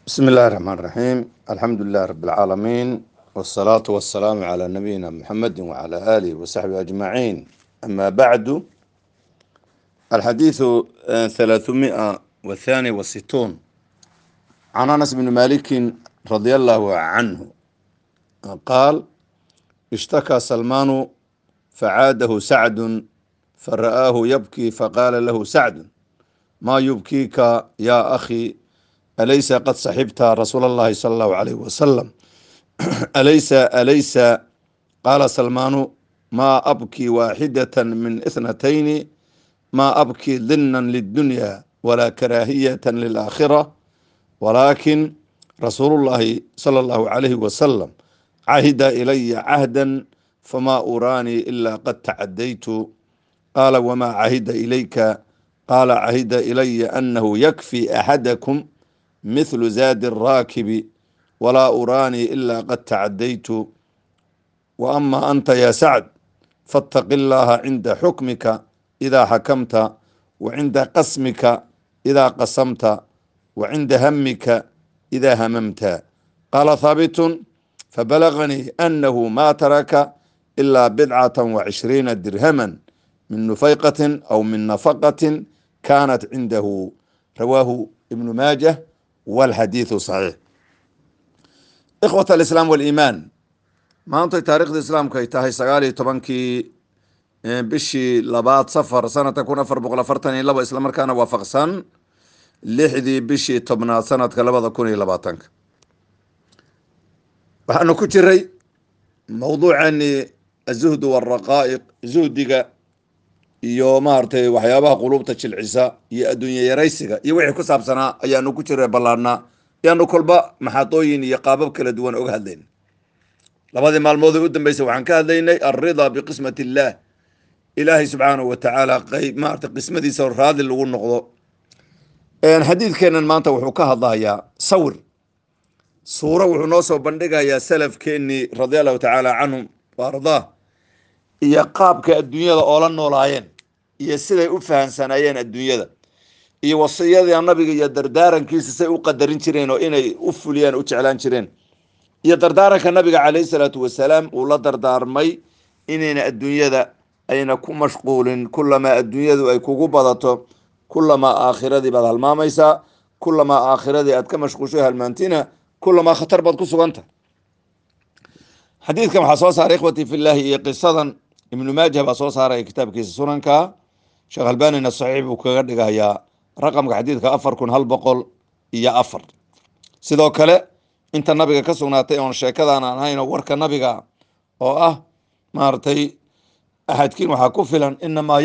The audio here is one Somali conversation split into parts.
بسم الله الرحمن الرحيم. الحمد لله رب العالمين، والصلاة والسلام على نبينا محمد وعلى آله وصحبه أجمعين. أما بعد، الحديث 362 عن أنس بن مالك رضي الله عنه قال: اشتكى سلمان فعاده سعد فرآه يبكي فقال له سعد: ما يبكيك يا أخي؟ أليس قد صحبت رسول الله صلى الله عليه وسلم؟ أليس قال سلمان: ما أبكي واحدة من اثنتين، ما أبكي ظنا للدنيا ولا كراهية للآخرة، ولكن رسول الله صلى الله عليه وسلم عهد إلي عهدا فما أراني إلا قد تعديت. قال: وما عهد إليك؟ قال: عهد إلي أنه يكفي أحدكم مثل زاد الراكب ولا أراني إلا قد تعديت. وأما أنت يا سعد فاتق الله عند حكمك إذا حكمت، وعند قسمك إذا قسمت، وعند همك إذا هممت. قال ثابت: فبلغني أنه ما ترك إلا 27 درهما من نفيقة أو من نفقة كانت عنده. رواه ابن ماجه والحديث صحيح. إخوة الإسلام والإيمان، maanta taariikhda islaamku ay tahay 19 bishii labaad safar sanadka 1442 isla markaana waafaqsan 6 bishii tobnaad sanadka 2020. waxaanu ku jiray mawduucani azuhd waraqaa'iq, zuhdiga iyo maartay waxyaabaha qulubta jilcisa iyo adduunye yaraysiga iyo wixii ku saabsanaa ayaanu ku jiray ballaarnaa. yaanu kolba maxaadooyin iyo qaabab kala duwan oga hadlayna. labadii maalmood u dambeysay waxaan ka hadlaynay alridaa biqismati illaah, ilaahay subxaanahu watacaala maarta qismadiisa raadi lagu noqdo. xadiidkeenan maanta wuxuu ka hadlayaa suuro wuxuu noo soo bandhigayaa salafkeenii radia allahu tacaala canhum wa ardaah, iyo qaabka adduunyada oo la noolaayeen iyo siday u fahamsanaayeen adduunyada, iyo wasiyadii nabiga iyo dardaarankiisa say u qadarin jireen oo inay u fuliyaan u jeclaan jireen, iyo dardaaranka nabiga calayhi salaatu wasalaam uu la dardaarmay inayna adduunyada ayna ku mashquulin. kulamaa adduunyadu ay kugu badato, kulamaa aakhiradii baad halmaamaysaa, kulamaa aakhiradii aad ka mashquusho halmaantina, kulamaa khatar baad ku suganta. xadiidkan waxaa soo saaray ikhwatii filaahi, iyo qisadan ibnu maajah baa soo saaraya kitaabkiisa sunanka. sheekh albanina saxiix buu kaga dhigayaa raqamka xadiidka 4104. sidoo kale inta nabiga ka sugnaatay oon sheekadan aan ahayn oo warka nabiga oo ah maartay axadkiin waxaa ku filan inamaa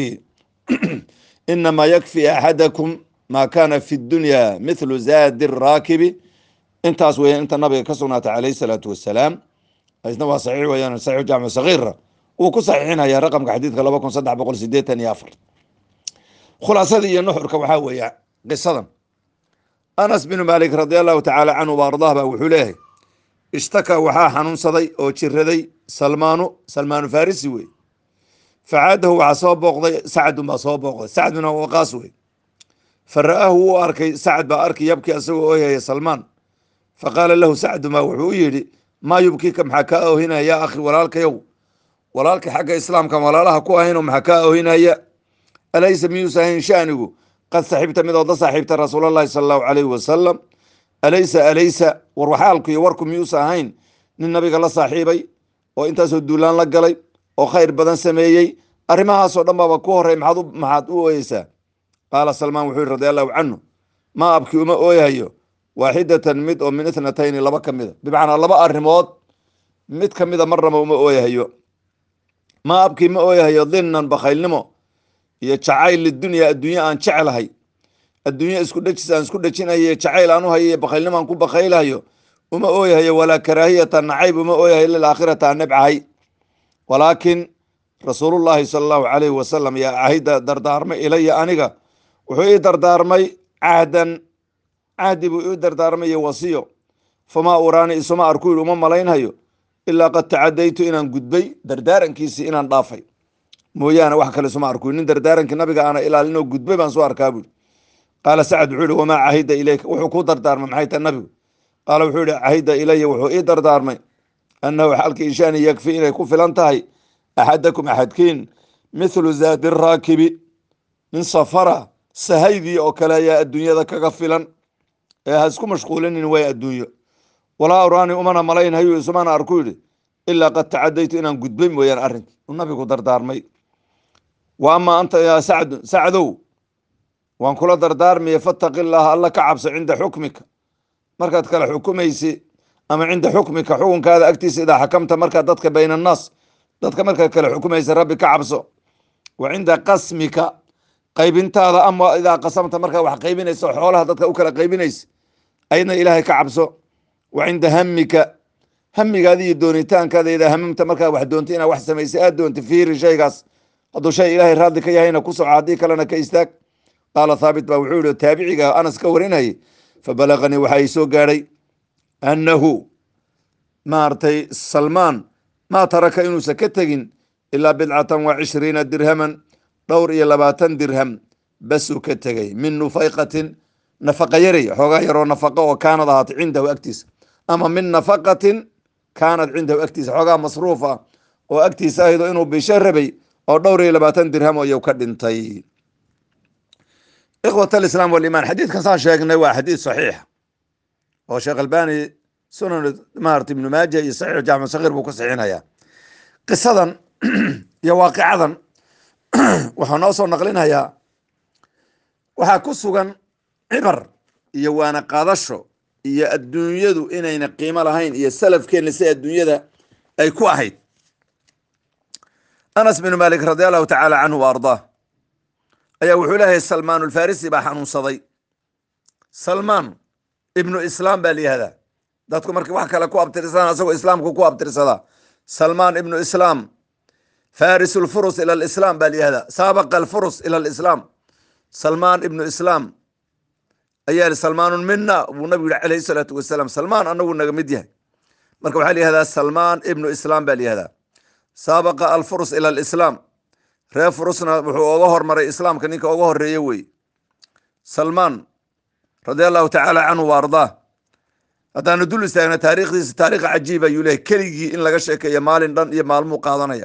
yakfi axadakum maa kaana fi dunya mithlu zaadi raakibi. intaas weya inta nabiga ka sugnaatay calayhi salaatu wasalaam. isna waa saxiix weyaan, saxiix jaamic sagiira wuu ku saxiixinaya raqamka xadiidka 2384. khulaasadii iyo nuxurka waxaa weeya qisadan. anas binu maalik radi allahu tacaala canhu wa ardaah baa wuxuu leeyahay: ishtakaa waxaa xanuunsaday oo jiraday salmaanu farisi wey. facaadahu waxaa soo booqday sacdun baa soo booqday, sacd bin waqaas wey. fara'aahu wuu arkay, sacd baa arkay yabki asagoo ooyaya salmaan. faqaala lahu sacdu maa wuxuu u yidhi: maa yubkiika, maxaa kaa oohinaya yaa akhi walaalkayow, walaalka xagga islaamka walaalaha ku ahayno maxaa kaa oohinaya? alaysa miyuusa ahayn shanigu qad saxibta mid ood la saaxiibta rasuulalahi sala allahu calayhi wasalam? alaysa war waxaalku iyo warku miyuusa ahayn nin nabiga la saaxiibay oo intaasoo duulaan la galay oo khayr badan sameeyey? arrimahaasoo dhan baaba ku horey, maxaad u ooyeysaa? qaala salmaan wuxuu yihi radi allahu canhu: maa abki uma ooyahayo waaxidatan mid oo min ithnatayni, laba ka mida, bimacnaa laba arrimood mid ka mida marnaba uma ooyahayo. maa abki ma ooyahayo dinnan bakhaylnimo iyo jacayl lidunya, adduunye aan jecelahay, adduunye isku dhejis aan isku dhejinayo, jacayl aan u hayo iyo bakhaylnimo aan ku bakhaylahayo uma ooyahayo. walaa karaahiyatan nacayb uma ooyahayo lilaakhirata aan nebcahay. walaakin rasuulullaahi sala allahu calayhi wasalam yaa cahida dardaarmay ilaya aniga, wuxuu ii dardaarmay cahdi buu ii dardaarmay iyo wasiyo. famaa uraani isuma arku yidhi, uma malaynhayo ilaa qad tacadaytu inaan gudbay, dardaarankiisii inaan dhaafay mooyaane wax kale isuma arku. nin dardaarankii nabiga aana ilaalinoo gudbay baan soo arkaa buuri. qaala sacad wuxuu yihi wamaa cahida ilayka wuxuu kuu dardaarmay maxay tahay nabigu qaala wuxuu yihi cahida ilaya wuxuu ii dardaarmay annahu xalka ishaani yakfi inay ku filan tahay axadakum axadkiin mithlu zaadi raakibi nin safara sahaydii oo kale ayaa adduunyada kaga filan ee ha isku mashquulinin way adduunyo walaa uraani umana malaynhayu isumana arku yidhi ilaa qad tacadaytu inaan gudbay mooyaan arrinkii uu nabigu dardaarmay wa amaa anta yaa sacdu sacdow waan kula dardaarmaya fattaqi llaaha alla ka cabso cinda xukmika markaad kala xukumaysi ama cinda xukmika xukunkaada agtiisa idaa xakamta markaad dadka bayna annaas dadka markaad kala xukumaysa rabbi ka cabso wa cinda qasmika qaybintaada ama idaa qasamta markaad wax qaybinaysa oo xoolaha dadka u kala qaybinaysa ayadna ilaahay ka cabso wa cinda hamika hamigaada iyo doonitaankaada idaa hamamta markaad wax doonta inaad wax samaysay aad doonta fiiri shaygaas hadduu shay ilaahay raadli ka yahayna ku soco haddii kalena ka istaag qaala thaabit baa wuxuu yihi taabiciga anas ka warinayay fabalaganii waxaa ii soo gaadhay annahu maaragtay salmaan maa taraka inuusan ka tegin ilaa 27 dirhaman dhowr iyo 20 dirham basuu ka tegay min nufayqatin nafaqa yaray xoogaa yaroo nafaqa oo kaanad ahaatay cindahu agtiisa ama min nafaqatin kaanad cindahu agtiisa xoogaa masruuf ah oo agtiisa ahaydo inuu bisho rabay oo dhowr iyo 20 dirham ayuu ka dhintay ikhwat alislaam walimaan xadiidkan saan sheegnay waa xadiid saxiixa oo sheekh albani sunan maarata ibnu maaja iyo saxiix jaamic sagiir buu ku saxiixinayaa qisadan iyo waaqicadan waxaa noo soo naqlinayaa waxaa ku sugan cibar iyo waana qaadasho iyo adduunyadu inayna qiimo lahayn iyo salafkeenna si adduunyada ay ku ahayd anas bin malik radi allahu tacaala canhu wa ardaah ayaa wuxuu leeyahay salmaan alfarisi baa xanuunsaday salmaan ibnu islaam baa layihahdaa dadku markii wax kale ku abtirsadaan asagoo islaamku ku abtirsadaa salmaan ibnu islaam faris lfurus ila lislaam baa layihahdaa saabaqa alfurus ila lislaam salmaan ibnu islaam ayaa li salmaanun mina buu nabigu yihi calayhi salaatu wasalaam salmaan anagu naga mid yahay marka waxaa layihahdaa salmaan ibnu islaam baa layihahdaa saabaqa alfurus ila lislaam reer furusna wuxuu oga hormaray islaamka ninka oga horeeye wey salmaan radi allahu tacaala canhu wa ardaah haddaanu dul istaagna taarikhdiisa taarikh cajiib ayuu lehay keligii in laga sheekeeyo maalin dhan iyo maalmuu qaadanaya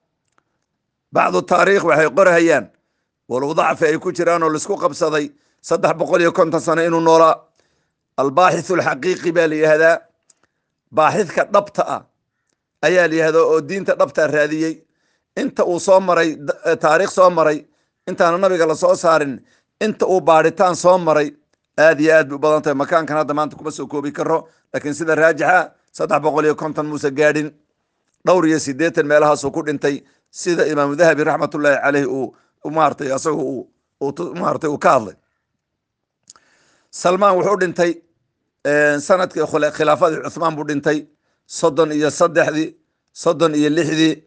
bacdu taariikh waxay qorhayaan walow dacfi ay ku jiraan oo laisku qabsaday 350 sano inuu noolaa albaaxithu alxaqiiqi baa la yihahdaa baaxidka dhabta ah ayaa la yihahdaa oo diinta dhabtaa raadiyey inta uu soo maray taariikh soo maray intaana nabiga lasoo saarin inta uu baadhitaan soo maray aad iyo aad bay u badan tahay makaankan hadda maanta kuma soo koobi karo laakiin sida raajixa 350 muuse gaadhin dhowr iyo 80 meelahaasuu ku dhintay sida imaamu dahabi raxmatullaahi caleyh uu maartay asaga maartay uu ka hadlay salmaan wuxuu dhintay sanadkii khilaafadii cuthmaan buu dhintay 33 36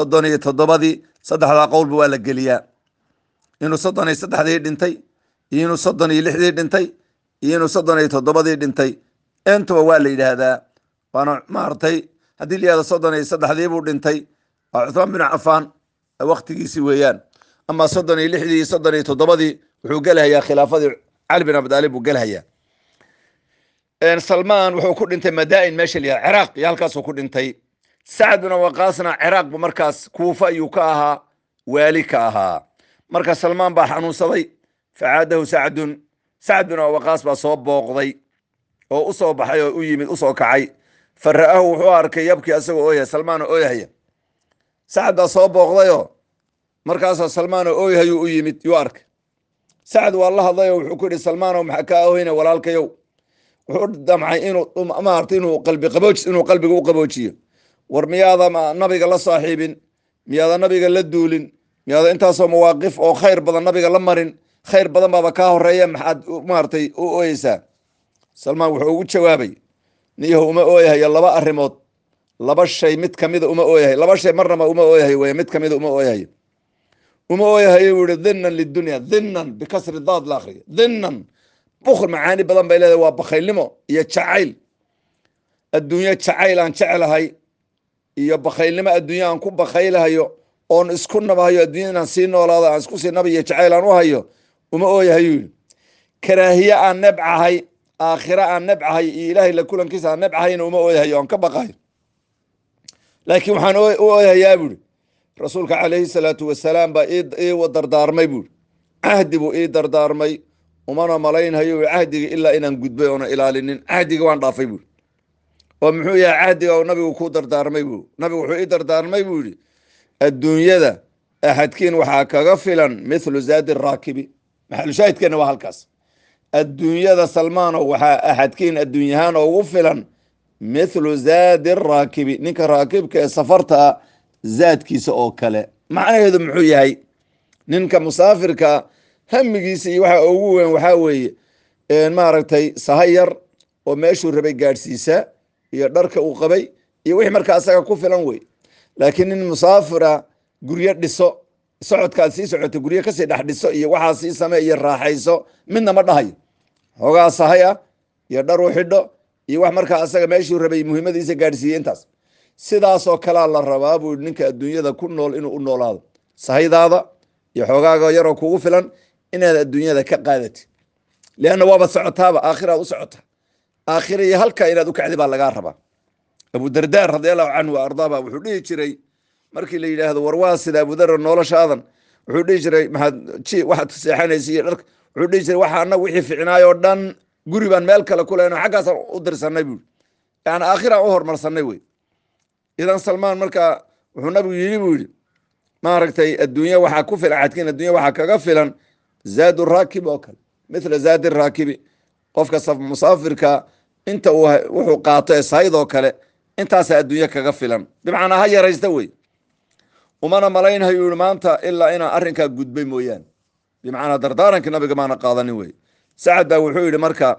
37 saddexdaa qowlba waa la geliyaa inuu 33 dhintay iyo inuu 36 dhintay iyo inuu 37 dhintay intuba waa la yidhaahdaa waana maartay haddii la yihahdo 33 buu dhintay waa cuthmaan bin cafaan waktigiisi weeyaan ama 36 iyo 37 wuxuu gelahayaa khilaafadii cali bin abi taalib buu gelahayaa salmaan wuxuu ku dhintay madaa'in meesha la yihahdo ciraaq iyo halkaasuu ku dhintay sacad bin waqaasna ciraaq bu markaas kuufa ayuu ka ahaa waali ka ahaa marka salmaan baa xanuunsaday facaadahu sacad bin waqaas baa soo booqday oo u soo baxay oo u yimid usoo kacay fa ra'ahu wuxuu arkay yabkii asagoo ooyahaya salmaan oo ooyahaya sacad baa soo booqdayoo markaasoo salmaan oo ooyahayuu u yimid yuu arkay sacad waa la hadlayoo wuxuu ku yihi salmaanow maxaa kaa oohayna walaalkayow wuxuu damcay inuu maarta inuu qalbiga u qaboojiyo war miyaada nabiga la saaxiibin miyaada nabiga la duulin miyaada intaasoo mawaaqif oo khayr badan nabiga la marin khayr badan baaba kaa horeeya maxaad maartay u ooyeysaa salmaan wuxuu ugu jawaabay niyaho uma ooyahayo 2 arrimood 2 shay mid kamida uma ooyahay 2 shay marnaba uma ooyahay wey mid kamida uma ooyahayo wuu yihi dhinan lidunya dhinan bikasri daad la akhriyo dhinan bukhl macaani badan bay leedahay waa bakhaylnimo iyo jacayl adduunyo jacayl aan jecelahay iyo bakhaylnimo adduunya aan ku bakhaylahayo oon isku nabahayo adduunya inaan sii noolaado aan isku sii naba iyo jacayl aan u hayo uma ooyahayu yidhi karaahiye aan nebcahay aakhira aan nebcahay iyo ilaahay la kulankiisa aan nebcahayna uma ooyahayo aan ka baqayo laakiin waxaan u ooyahayaa buuri rasuulka calayhi salaatu wasalaam baa ii dardaarmay buuri cahdi buu ii dardaarmay umana malaynhayo cahdiga ilaa inaan gudbay oona ilaalinin cahdiga waan dhaafay buuri oo muxuu yahay cahdiga oo nabigu ku dardaarmay buu nabigu wuxuu ii dardaarmay buu yidhi adduunyada axadkiin waxaa kaga filan mithlu zaadi raakibi maxalushaahidkeena waa halkaas adduunyada salmaano waxaa axadkiin adduunyahaan ugu filan mithlu zaadi raakibi ninka raakibka ee safarta zaadkiisa oo kale macnaheedu muxuu yahay ninka musaafirka hamigiisa iyo waxa ugu weyn waxaa weeye maaragtay sahay yar oo meeshuu rabay gaadhsiisa iyo dharka uu qabay iyo wixii markaa asaga ku filan wey laakiin nin musaafira guryo dhiso socodkaad sii socoto guryo kasii dhex dhiso iyo waxaa sii same iyo raaxayso midna ma dhahayo hoogaa sahay ah iyo dhar u xidho iyo wax markaa asaga meeshuu rabay muhiimadiisa gaadhsiiye intaas sidaasoo kalea la rabaa buu ninka adduunyada ku nool inuu u noolaado sahaydaada iyo xoogaaga yaroo kugu filan inaad adduunyada ka qaadati leanna waaba socotaaba aakhiraad u socota aakhira iyo halkaa inaad u kacdi baa lagaa rabaa abudarda radiallahu canhu wa ardaaba wuxuu dhihi jiray markii la yidhaahdo war waa sida abudar noloshaadan wuxuu dhihi jiray waxaad seexanaysa iyo dharka wuxuu dhihi jiray waxa annagu wixii ficnaayoo dhan guri baan meel kale ku lehno xaggaasaan u dirsanay buuri yani aakhiraan u hormarsanay wey idan salmaan markaa wuxuu nabigu yidhi buu yidhi maaragtay adduunya waxaa ku filan axadkiin addunya waxaa kaga filan zaadu raakib oo kale mithla zaadi raakibi qofka musaafirka inta wuxuu qaato ee sahaydoo kale intaasa adduunye kaga filan bimacnaa ha yaraysta wey umana malaynhayo yii maanta ilaa inaan arrinkaa gudbay mooyaane bimacnaa dardaarankii nabiga maana qaadanin wey sacad baa wuxuu yidhi marka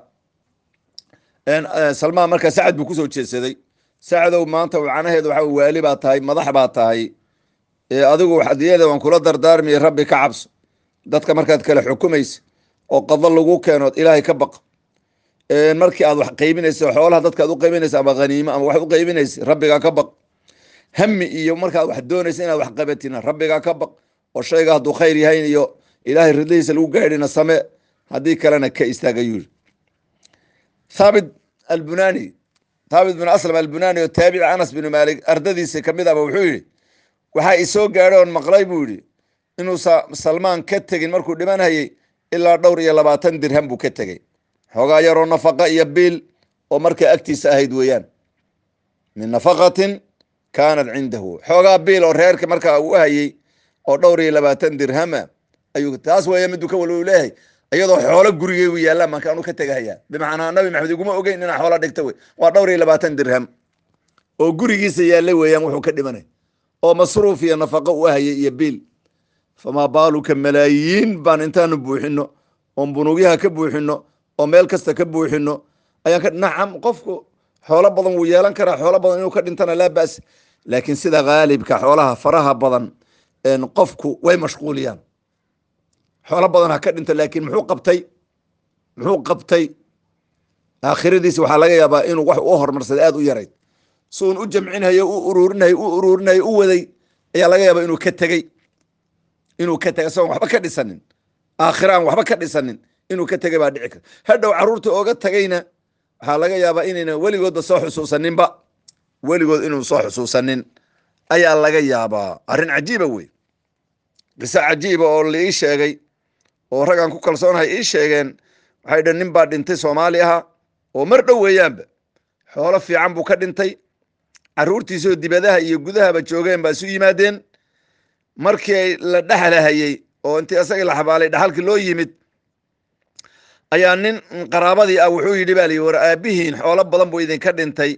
salmaan marka sacad buu kusoo jeedsaday sacadow maanta macnaheedu waxa waali baa tahay madax baa tahay adigu hadiyada waan kula dardaarmiyay rabbi ka cabso dadka markaad kale xukumaysa oo qado lagu keenood ilaahay ka baq markii aad wax qaybinaysa xoolaha dadka aad u qaybinaysa ama haniimo ama wax u qaybinaysa rabbigaa ka baq hami iyo markaad wax doonaysa inaad wax qabatina rabbigaa ka baq oo shayga hadduu khayr yahayn iyo ilaahay ridadiisa lagu gaadhina same haddii kalena ka istaaga yuri thaabit albunani thaabit bin aslam albunani oo taabici anas bin maalik ardadiisa kamid ahba wuxuu yidhi waxaa isoo gaadhay oon maqlay buu yidhi inuu salmaan ka tegin markuu dhimanhayay ilaa 20 dirham buu ka tegey xoogaa yaroo nafaqa iyo biil oo markaa agtiisa ahayd weeyaan min nafaqatin kaanat cindahu xoogaa biil oo reerka markaa uu hayey oo 20 dirhama ayuu taas weeya miduu ka walwal leeyahay iyadoo xoolo gurigeygu yaallaan markaanu ka tegahayaa bimacnaa nabi maxamed iguma ogeyn inaa xoolo dhigta wey waa 20 dirham oo gurigiisa yaallay weeyaan wuxuu ka dhimanay oo masruuf iyo nafaqo u hayay iyo biil famaa baaluka malaayiin baan intaanu buuxino oon bunugyaha ka buuxino oo meel kasta ka buuxino ayaan nacam qofku xoolo badan wuu yeelan karaa xoolo badan inuu ka dhintana laa ba's laakiin sida haalibka xoolaha faraha badan qofku way mashquuliyaan xoolo badan ha ka dhinto laakiin muxuu qabtay aakhiradiisa waxaa laga yaabaa inuu wax u hormarsada aad u yarayd suun u jamcinhayo u ururinayo u waday ayaa laga yaabaa inuu ka tegey isagoon waxba ka dhisanin aakhiraan waxba ka dhisanin inuu ka tegay baa dhici kara hadhow carruurta ooga tagayna waxaa laga yaabaa inayna weligoodba soo xusuusaninba weligood inuu soo xusuusanin ayaa laga yaabaa arrin cajiiba wey qiso cajiiba oo laii sheegay oo raggaan ku kalsoonahay ii sheegeen waxay dhan nin baa dhintay soomaali aha oo mar dhow weeyaanba xoolo fiican buu ka dhintay carruurtiisoo dibadaha iyo gudahaba joogeen baa isu yimaadeen markii la dhexlahayey oo intii asagii la xabaalay dhaxalkii loo yimid ayaa nin qaraabadii ah wuxuu yidhi baa liyi war aabihiin xoolo badan buu idinka dhintay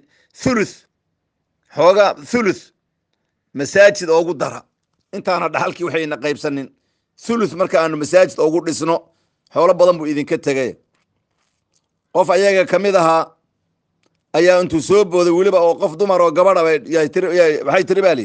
thuluth masaajid oogu dara intaana dhaxalkii waxayna qaybsanin thuluth marka aanu masaajid oogu dhisno xoolo badan buu idinka tegay qof ayaga ka mid ahaa ayaa intuu soo booday weliba oo qof dumar oo gabadha waxay tiri baa liyi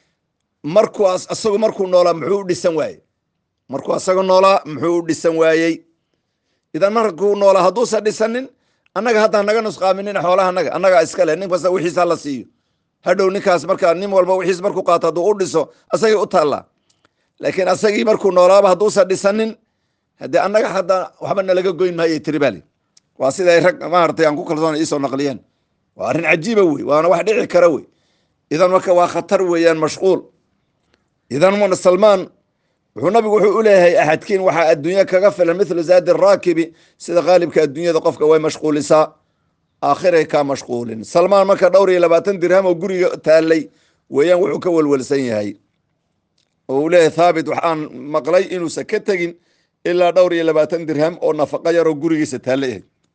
markuu noolaa muxuu u dhisan waayey muxuu u dhisan waayey idan markuu noolaa hadduusan dhisanin annaga haddaan naga nusqaaminina xoolaha annagaa iskale nin kasta wixiisa la siiyo hadhow ninkaas markaa nin walba wixiis markuu qaato hadduu u dhiso asagii u taallaa laakiin asagii markuu noolaaba hadduusan dhisanin haddii annaga hadda waxba nalaga goyn maayo tribali waa siday rag maaragtay aan ku kalsoona iisoo naqliyeen waa arrin cajiiba wey waana wax dhici kara wey idan marka waa khatar weeyaan mashquul idan muna salmaan wuxuu u leeyahay axadkiin waxaa adduunya kaga filan mithlu zaadi raakibi sida qaalibka adduunyada qofka way mashquulisaa aakhiray kaa mashquulin salmaan marka dhowr iyo 20 dirham oo guriga taalay weeyaan wuxuu ka walwalsan yahay oo uu leeyahay thaabit waxaan maqlay inuusan ka tegin ilaa dhowr iyo 20 dirham oo nafaqo yar oo gurigiisa taalay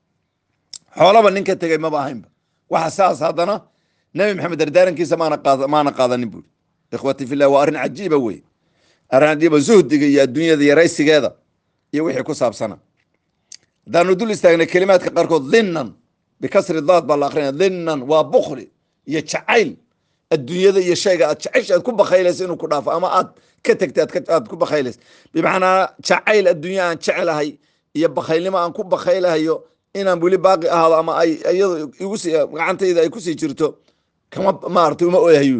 xoolaba ninka tegay maba ahaynba waxa saas haddana nabi maxamed dardaarankiisa maana qaadanin buuri ikhwati fillah waa arrin cajiiba wey arrin cajiiba zuhdiga iyo adduunyada yaraysigeeda iyo wixii ku saabsana haddaanu dul istaagnay kelimaadka qaarkood dhinnan bikasri daad baa la akrinaya dhinnan waa bukli iyo jacayl adduunyada iyo shayga aad jacaysh aad ku bakaylaysa inuu ku dhaafo ama aad ka tegtay aad ku bakaylaysa bimacnaa jacayl adduunya aan jecelahay iyo bakaylnimo aan ku bakaylahayo inaan weli baaqi ahaado ama ay iyadu gacantayda ay kusii jirto kama maaragtay uma ooyahayo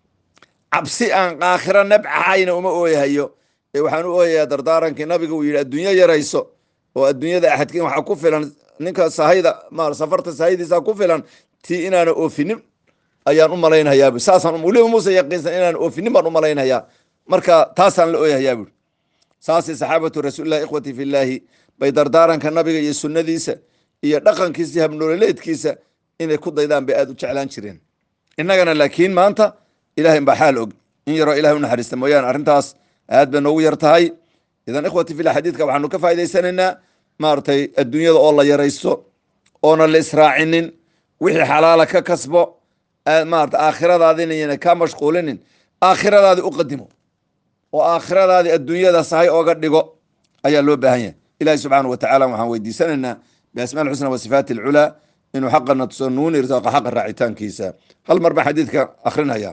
cabsi aan aakhira nabcahayna uma ooyahayo waxaan u ooyayaa dardaarankii nabiga uu yidhi adduunyo yarayso oo adduunyada axadkiin waxaa ku filan ninka sahayda safarta sahaydiisa ku filan tii inaana oofinin ayaan u malaynayaa saasaan weliba muuse yaqiinsan inaan oofinin baan u malaynayaa marka taasaan la ooyahayaa buuri saasay saxaabatu rasuulillahi ikhwati fillaahi bay dardaaranka nabiga iyo sunnadiisa iyo dhaqankiisa iyo habnololeedkiisa inay ku daydaan bay aad u jeclaan jireen innagana laakiin maanta ilahay baa xaal og in yaroo ilahay u naxariista mooyaane arrintaas aad bay noogu yar tahay idan ikhwati fillah xadiidka waxaanu ka faa'idaysanaynaa maaragtay adduunyada oo la yaraysto oona la israacinin wixii xalaala ka kasbo maarata aakhiradaadina yana kaa mashquulinin aakhiradaadi u qadimo oo aakhiradaadi adduunyada sahay ooga dhigo ayaa loo baahan yahay ilahi subxaana wa tacala waxaan weydiisanaynaa biasmaa alxusna wa sifaati alculaa inuu xaqana tuso nuuni irsaaqa xaqa raacitaankiisa hal mar baan xadiidka akrinaya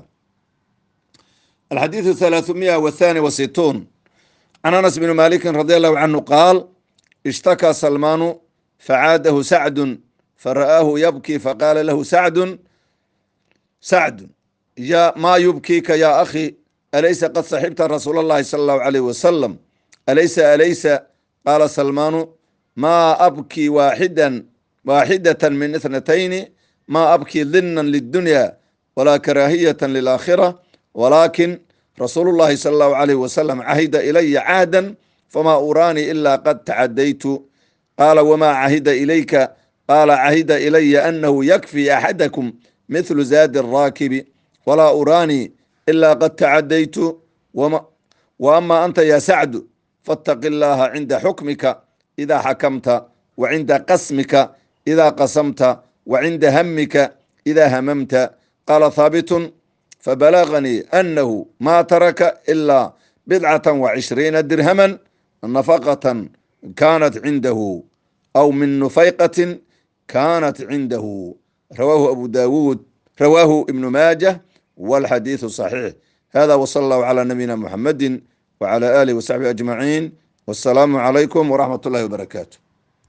الحديث 362 عن أنس بن مالك رضي الله عنه قال اشتكى سلمان فعاده سعد فرآه يبكي فقال له سعد يا ما يبكيك يا أخي أليس قد صحبت رسول الله صلى الله عليه وسلم أليس قال سلمان ما أبكي واحدة من 2 ما أبكي ظنا للدنيا ولا كراهية للآخرة ولكن رسول الله صلى الله عليه وسلم عهد إلي عهدا فما أراني إلا قد تعديت قال وما عهد إليك قال عهد إلي أنه يكفي أحدكم مثل زاد الراكب ولا أراني إلا قد تعديت وأما أنت يا سعد فاتق الله عند حكمك إذا حكمت وعند قسمك إذا قسمت وعند همك إذا هممت قال ثابت فبلغني أنه ما ترك إلا 27 درهما نفقة كانت عنده أو من نفيقة كانت عنده رواه أبو داود رواه ابن ماجه والحديث صحيح هذا وصلى الله على نبينا محمد وعلى آله وصحبه أجمعين والسلام عليكم ورحمة الله وبركاته